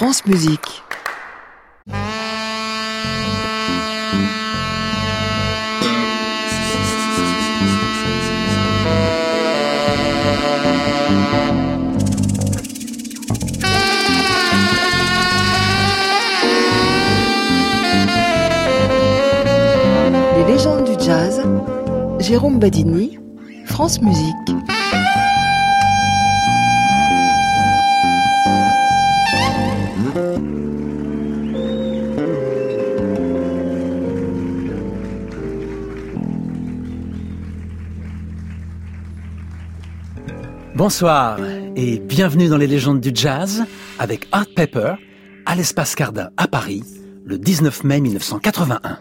France Musique. Les légendes du jazz, Jérôme Badini, France Musique. Bonsoir et bienvenue dans les légendes du jazz avec Art Pepper à l'Espace Cardin à Paris le 19 mai 1981.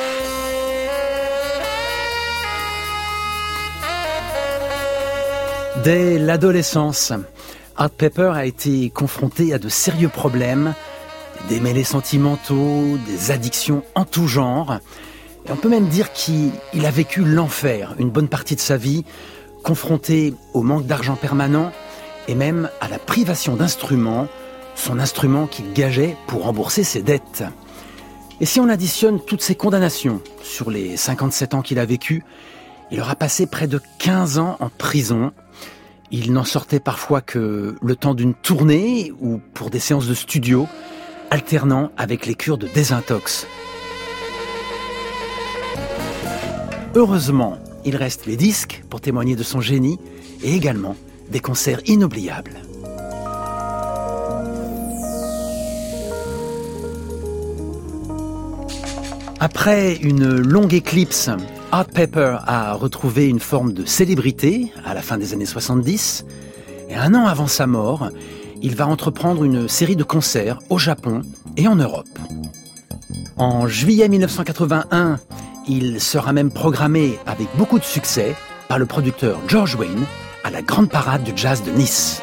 Dès l'adolescence, Art Pepper a été confronté à de sérieux problèmes, des démêlés sentimentaux, des addictions en tout genre. Et on peut même dire qu'il a vécu l'enfer une bonne partie de sa vie, confronté au manque d'argent permanent et même à la privation d'instruments, son instrument qu'il gageait pour rembourser ses dettes. Et si on additionne toutes ces condamnations sur les 57 ans qu'il a vécu, il aura passé près de 15 ans en prison. Il n'en sortait parfois que le temps d'une tournée ou pour des séances de studio, alternant avec les cures de désintox. Heureusement, il reste les disques pour témoigner de son génie et également des concerts inoubliables. Après une longue éclipse, Art Pepper a retrouvé une forme de célébrité à la fin des années 70 et un an avant sa mort, il va entreprendre une série de concerts au Japon et en Europe. En juillet 1981, il sera même programmé avec beaucoup de succès par le producteur George Wein à la grande parade du jazz de Nice.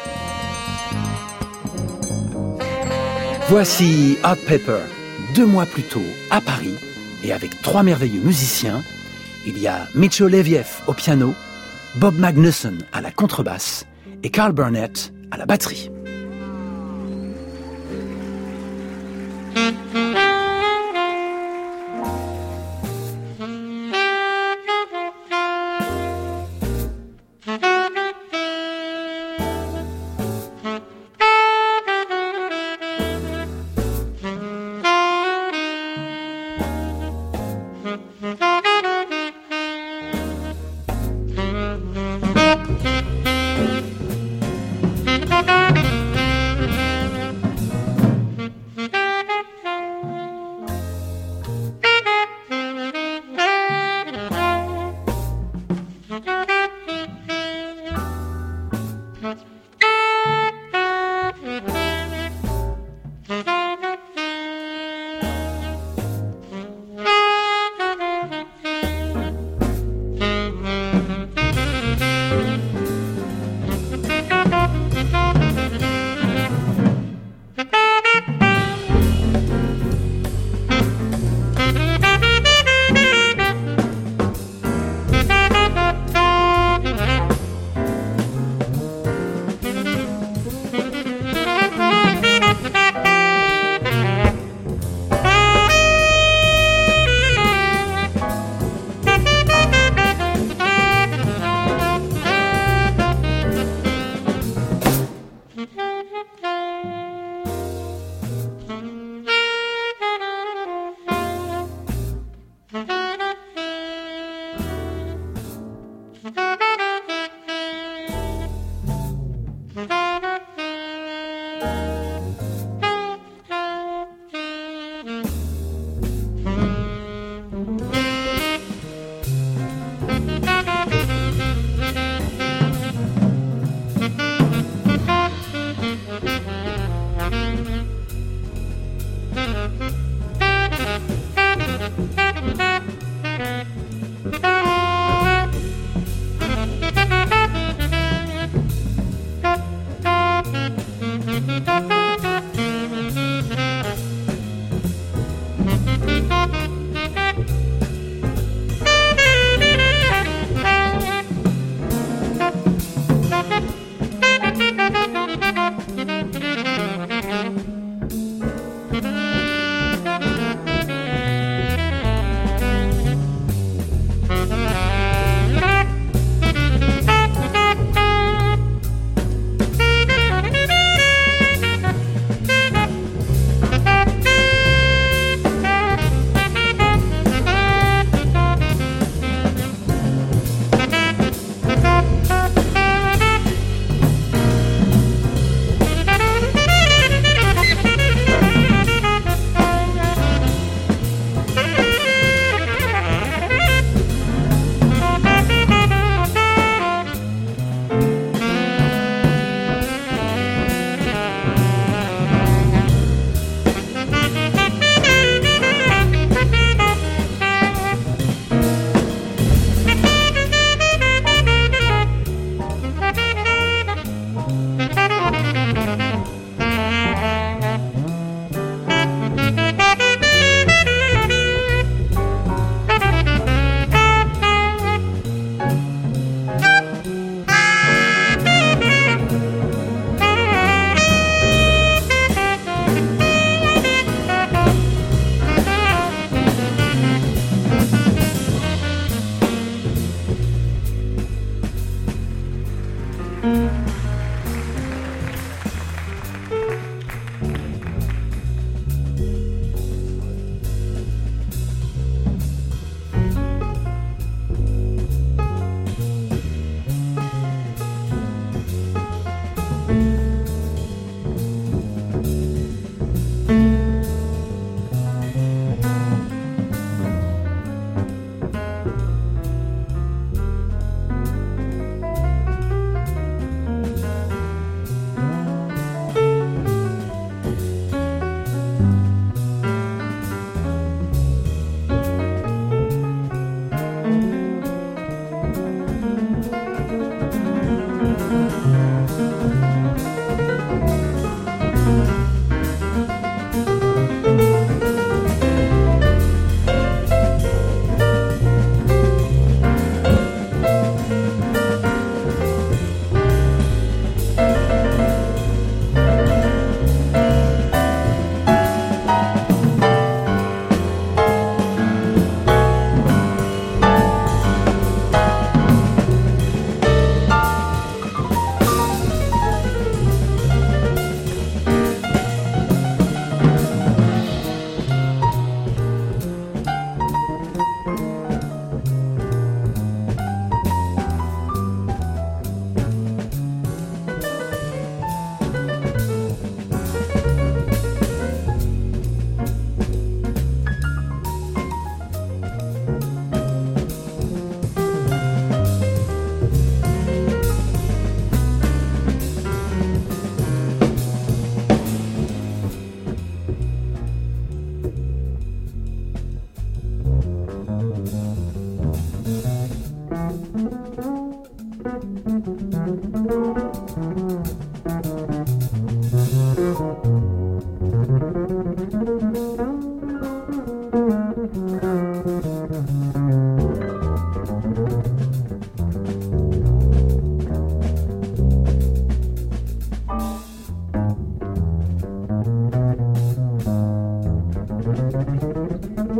Voici Art Pepper, 2 mois plus tôt à Paris et avec 3 merveilleux musiciens. Il y a Mitchell Leviev au piano, Bob Magnusson à la contrebasse et Carl Burnett à la batterie.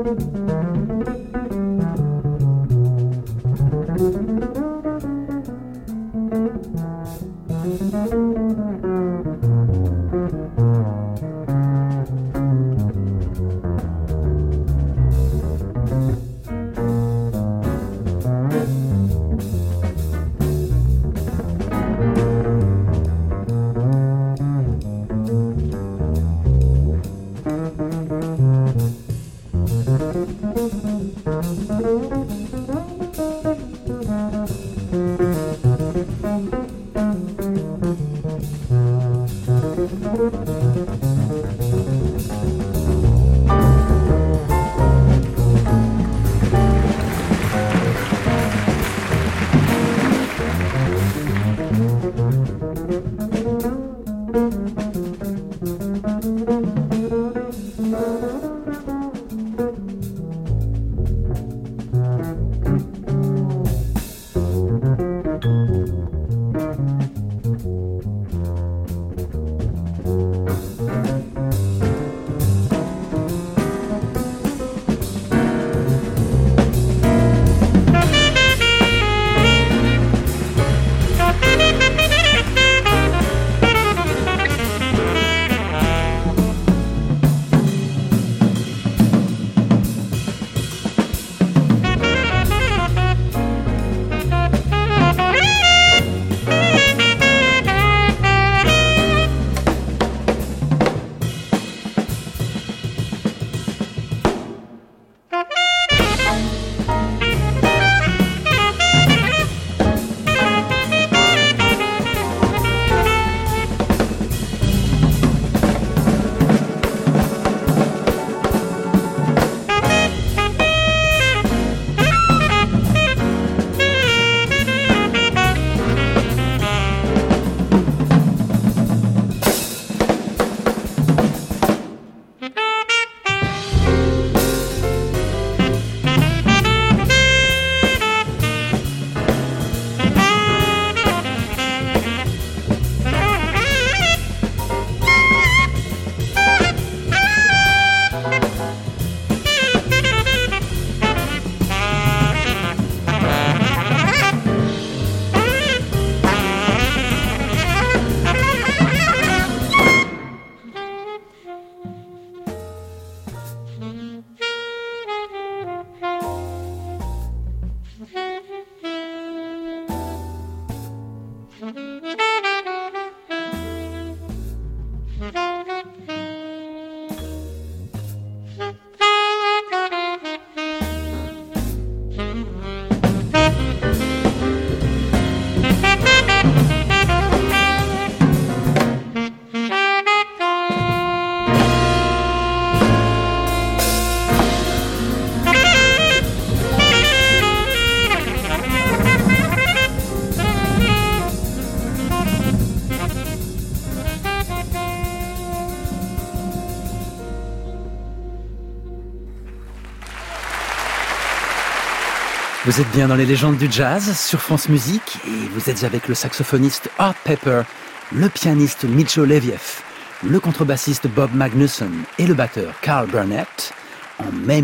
Vous êtes bien dans les légendes du jazz sur France Musique et vous êtes avec le saxophoniste Art Pepper, le pianiste Mitchell Leviev, le contrebassiste Bob Magnusson et le batteur Carl Burnett en mai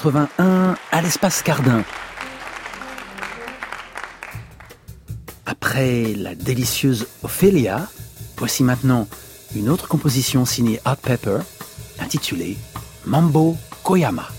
1981 à l'Espace Cardin. Après la délicieuse Ophélia, voici maintenant une autre composition signée Art Pepper intitulée Mambo Koyama.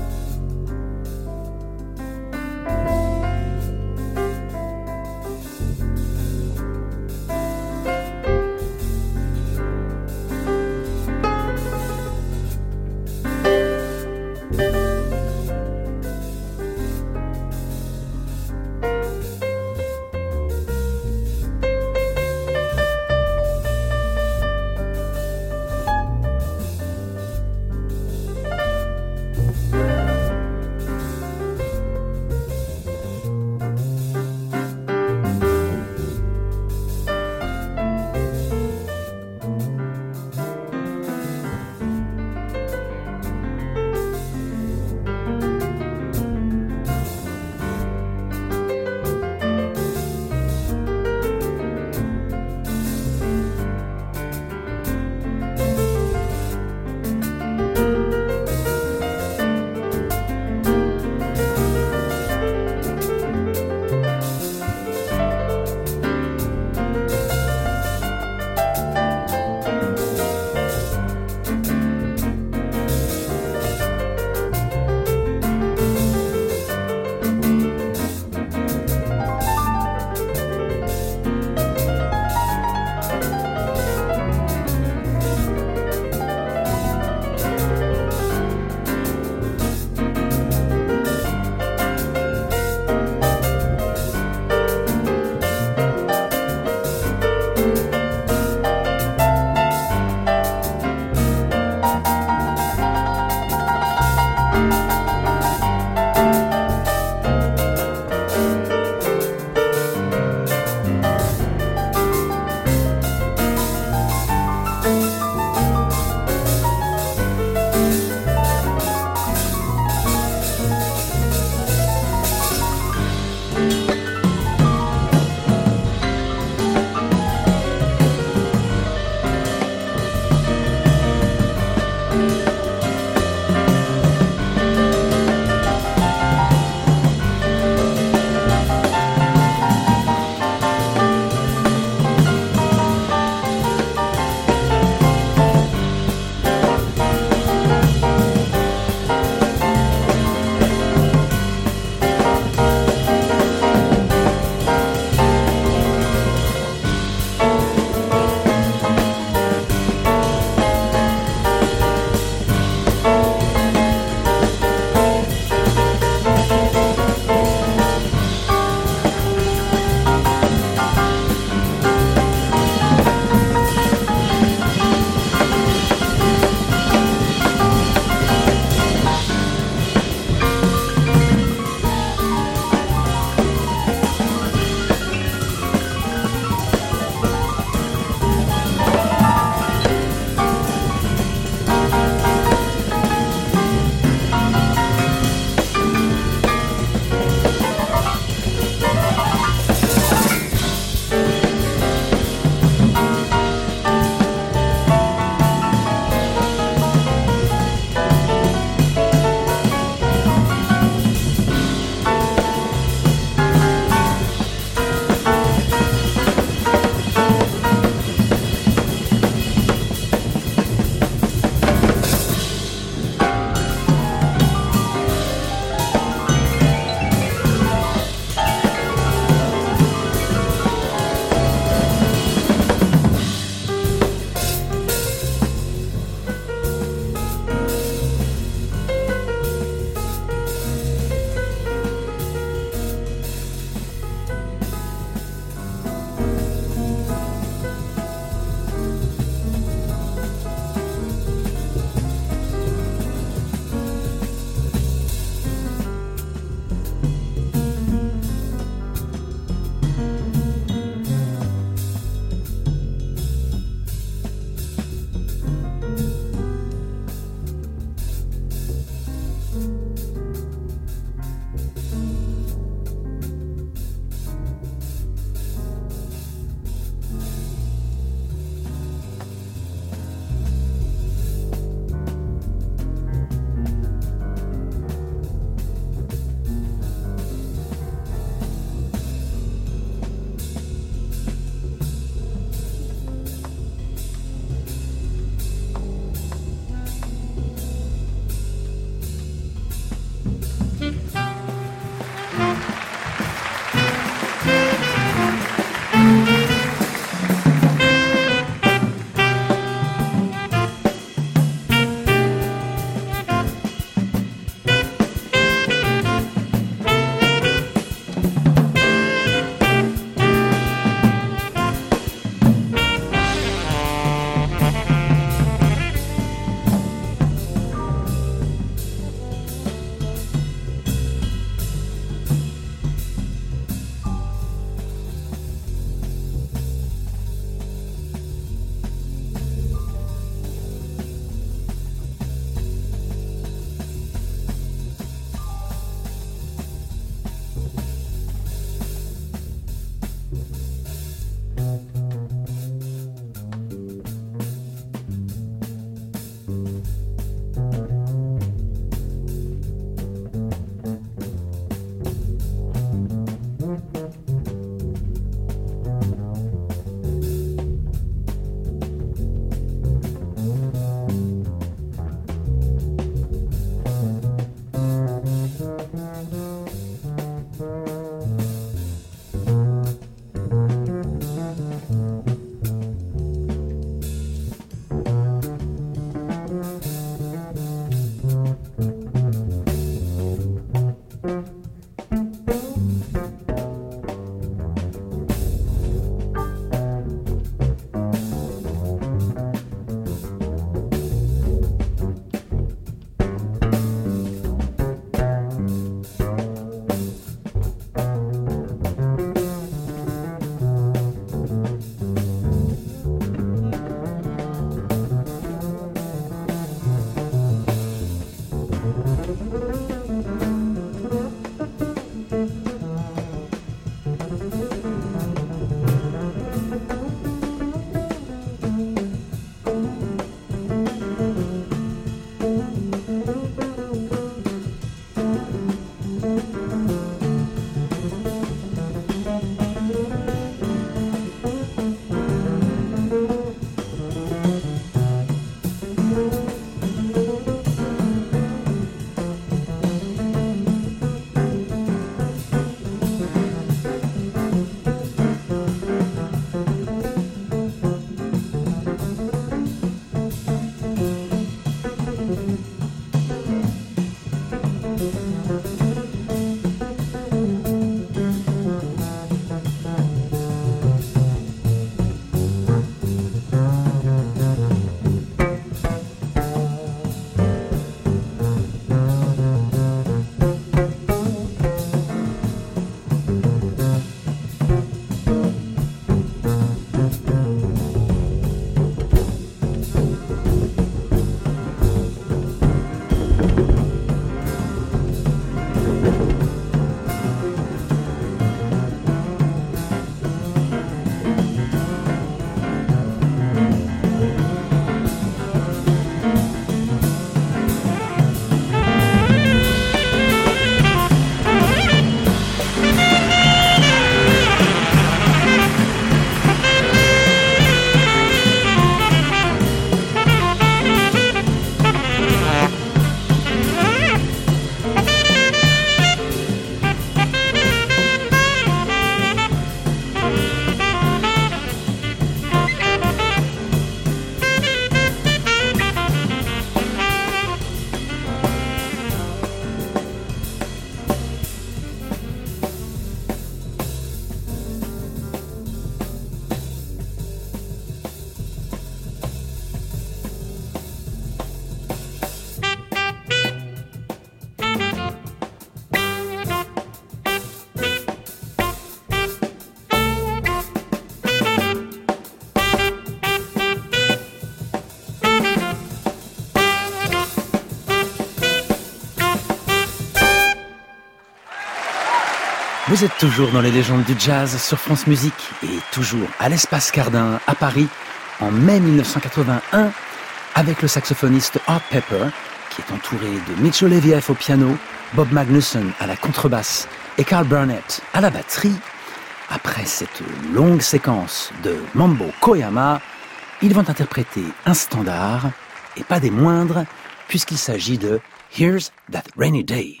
Vous êtes toujours dans les légendes du jazz sur France Musique et toujours à l'Espace Cardin à Paris en mai 1981 avec le saxophoniste Art Pepper qui est entouré de Mitch Oleviev au piano, Bob Magnusson à la contrebasse et Carl Burnett à la batterie. Après cette longue séquence de Mambo Koyama, ils vont interpréter un standard et pas des moindres puisqu'il s'agit de Here's That Rainy Day.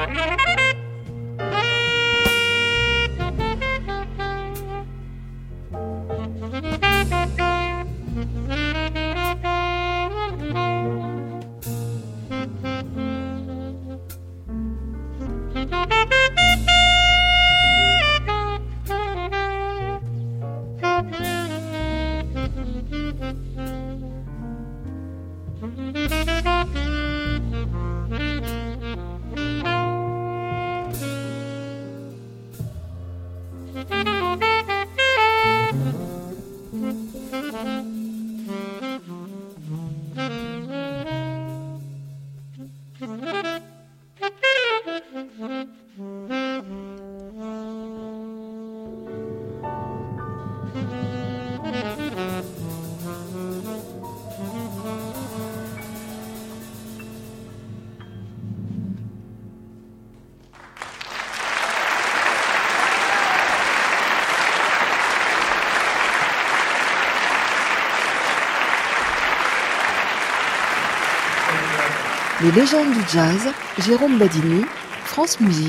Les légendes du jazz, Jérôme Badini, France Musique.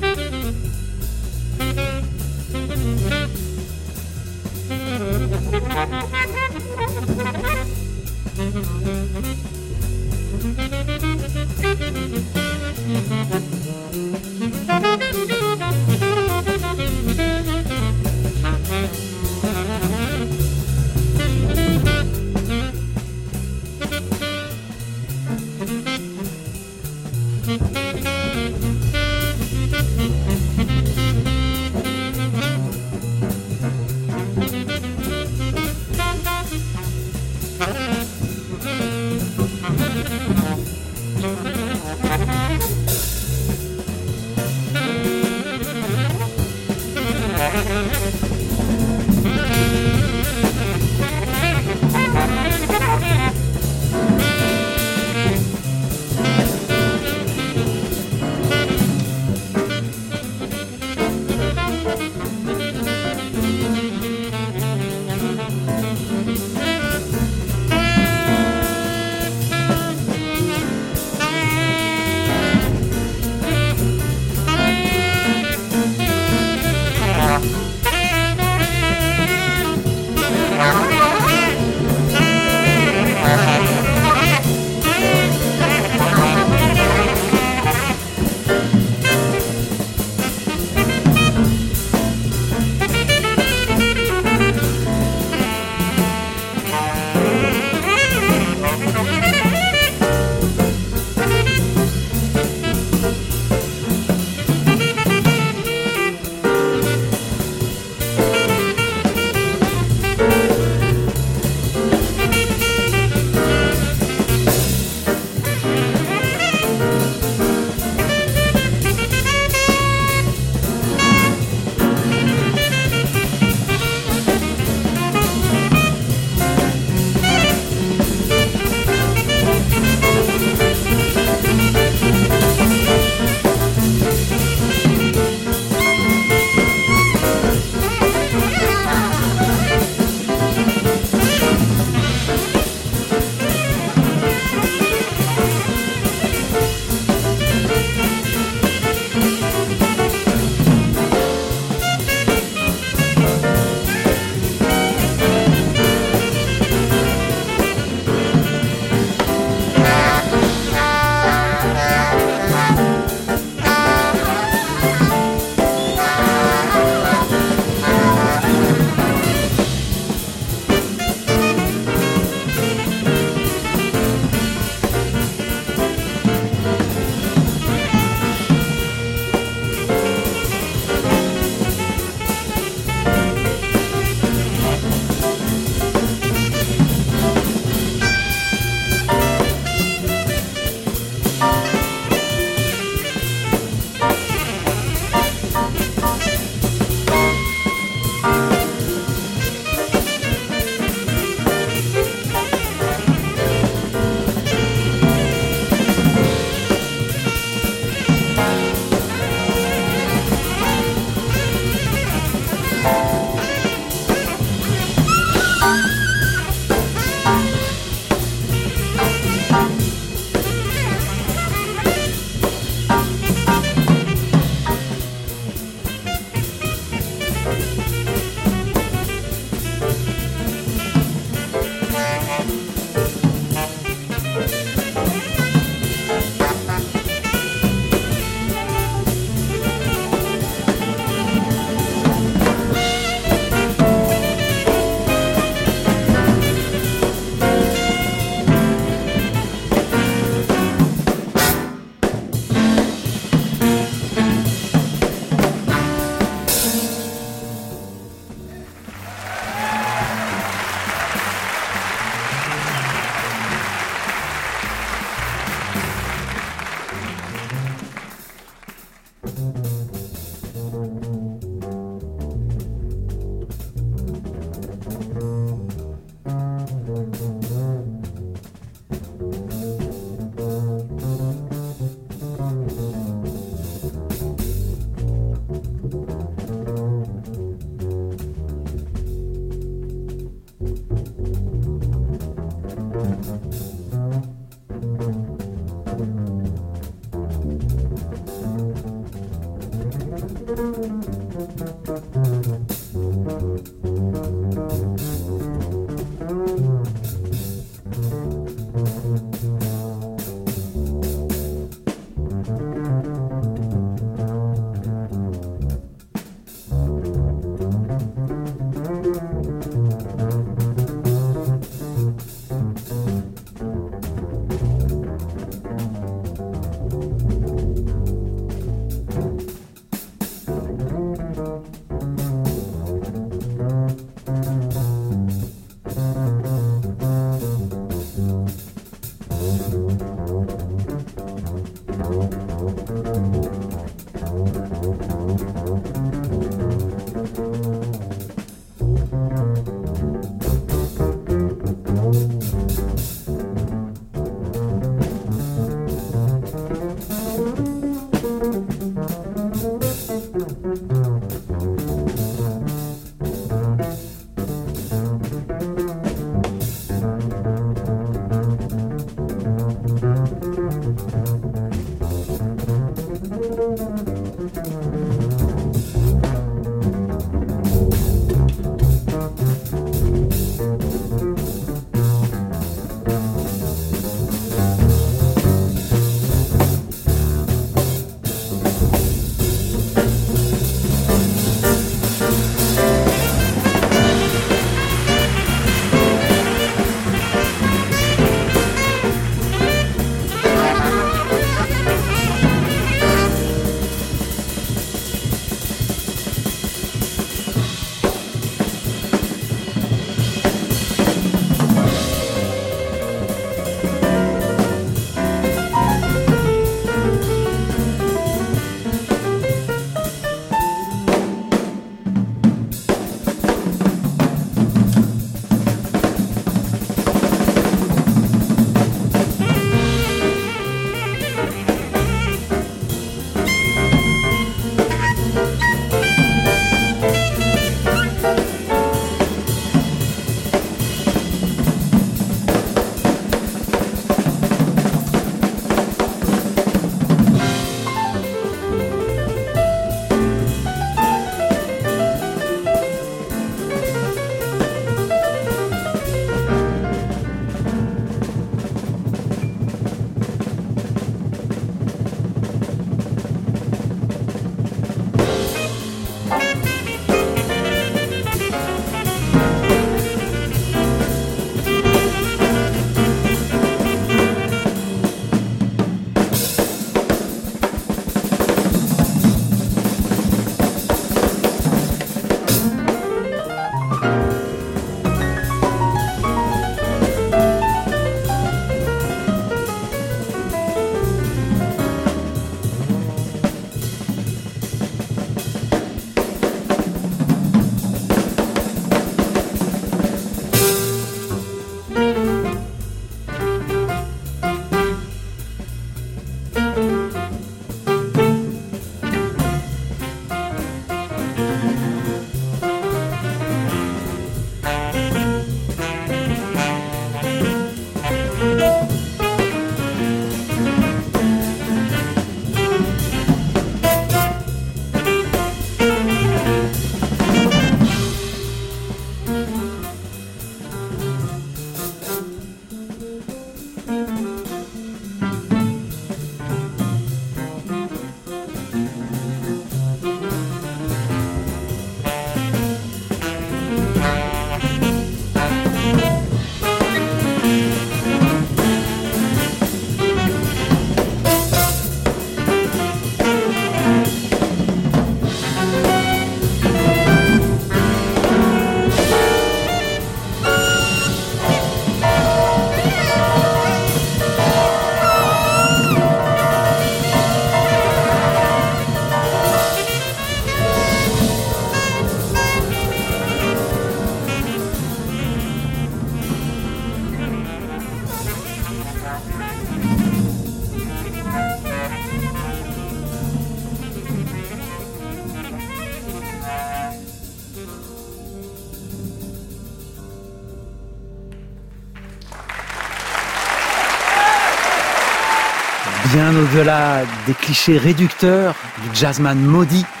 Bien au-delà des clichés réducteurs du jazzman maudit,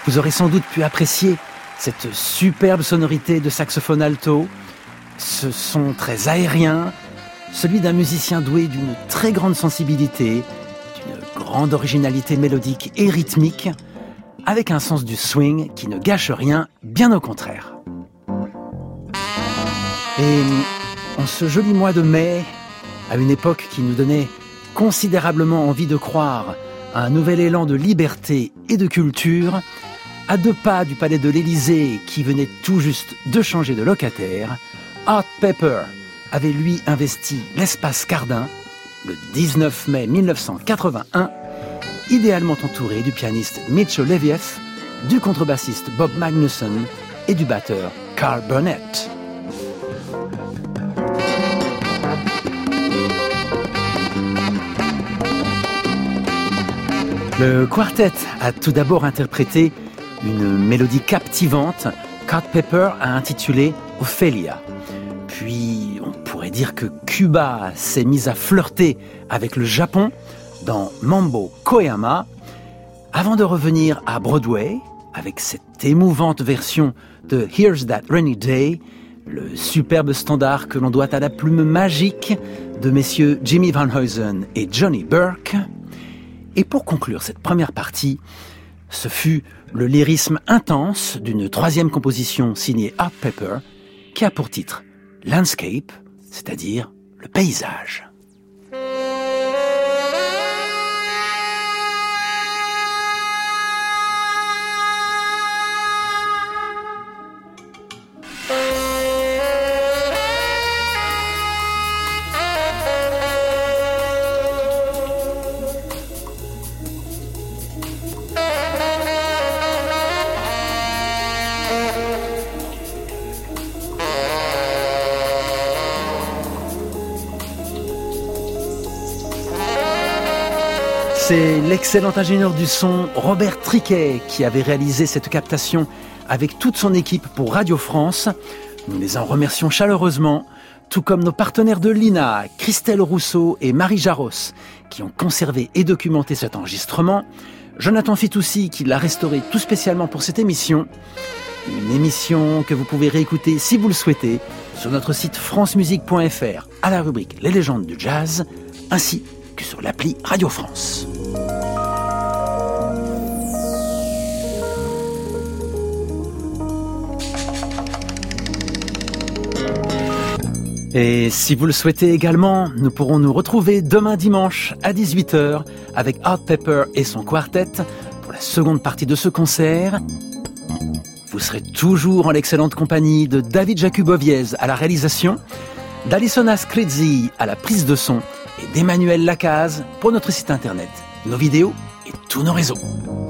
Vous aurez sans doute pu apprécier cette superbe sonorité de saxophone alto, ce son très aérien, celui d'un musicien doué d'une très grande sensibilité, d'une grande originalité mélodique et rythmique, avec un sens du swing qui ne gâche rien, bien au contraire. Et en ce joli mois de mai, à une époque qui nous donnait considérablement envie de croire à un nouvel élan de liberté et de culture, à 2 pas du palais de l'Élysée qui venait tout juste de changer de locataire, Art Pepper avait lui investi l'espace Cardin le 19 mai 1981, idéalement entouré du pianiste Mitch Leviev, du contrebassiste Bob Magnusson et du batteur Carl Burnett. Le quartet a tout d'abord interprété une mélodie captivante qu'Art Pepper a intitulée Ophélia. Puis on pourrait dire que Cuba s'est mise à flirter avec le Japon dans Mambo Koyama, avant de revenir à Broadway avec cette émouvante version de Here's That Rainy Day, le superbe standard que l'on doit à la plume magique de messieurs Jimmy Van Heusen et Johnny Burke. Et pour conclure cette première partie, ce fut le lyrisme intense d'une 3e composition signée Art Pepper, qui a pour titre Landscape, c'est-à-dire le paysage. C'est l'excellent ingénieur du son Robert Triquet qui avait réalisé cette captation avec toute son équipe pour Radio France. Nous les en remercions chaleureusement, tout comme nos partenaires de l'INA, Christelle Rousseau et Marie Jaros, qui ont conservé et documenté cet enregistrement. Jonathan Fitoussi qui l'a restauré tout spécialement pour cette émission. Une émission que vous pouvez réécouter si vous le souhaitez sur notre site francemusique.fr à la rubrique Les légendes du jazz, ainsi que sur l'appli Radio France. Et si vous le souhaitez également, nous pourrons nous retrouver demain dimanche à 18h avec Art Pepper et son quartet pour la seconde partie de ce concert. Vous serez toujours en l'excellente compagnie de David Jakuboviez à la réalisation, d'Alison Ascrizzi à la prise de son et d'Emmanuel Lacaze pour notre site internet, nos vidéos et tous nos réseaux.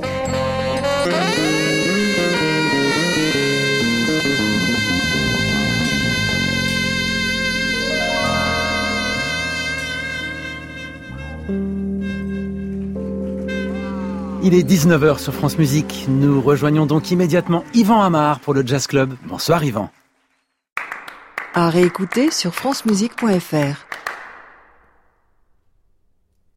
Il est 19h sur France Musique. Nous rejoignons donc immédiatement Yvan Amar pour le Jazz Club. Bonsoir Yvan. À réécouter sur francemusique.fr.